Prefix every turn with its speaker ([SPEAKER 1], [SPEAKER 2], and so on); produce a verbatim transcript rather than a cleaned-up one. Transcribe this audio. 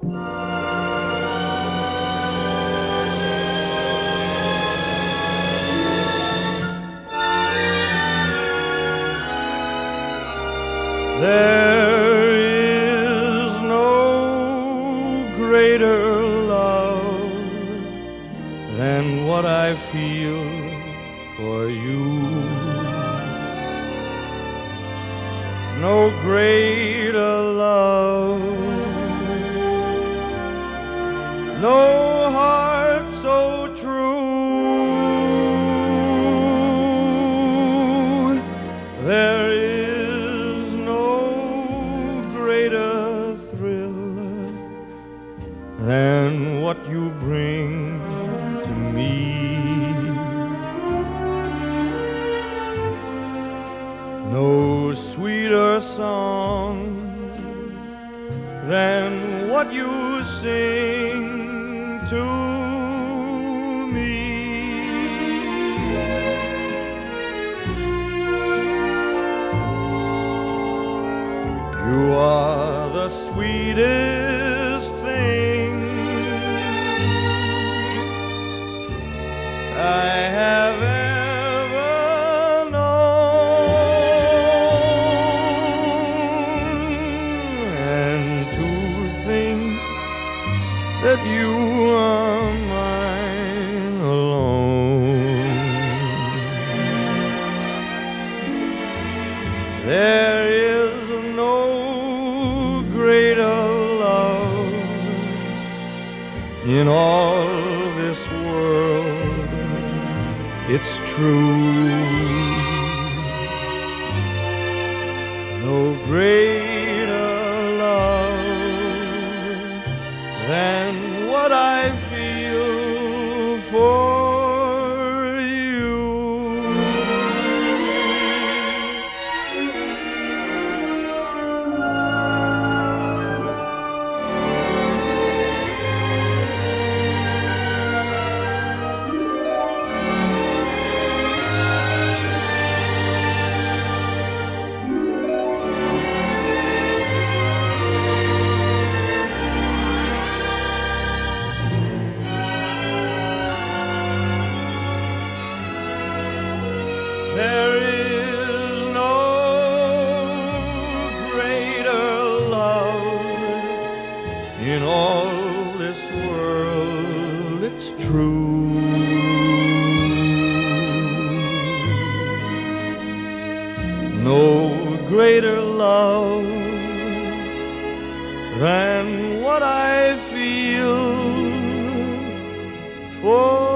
[SPEAKER 1] There is no greater love than what I feel for you. No greater love, no heart so true. There is no greater thrill than what you bring to me. No sweeter song than what you sing to me. You are the sweetest thing I have ever known, and to think that you are mine alone. There is no greater love in all this world, it's true. No greater love than what I feel for you. There is no greater love in all this world, it's true. No greater love than what I feel for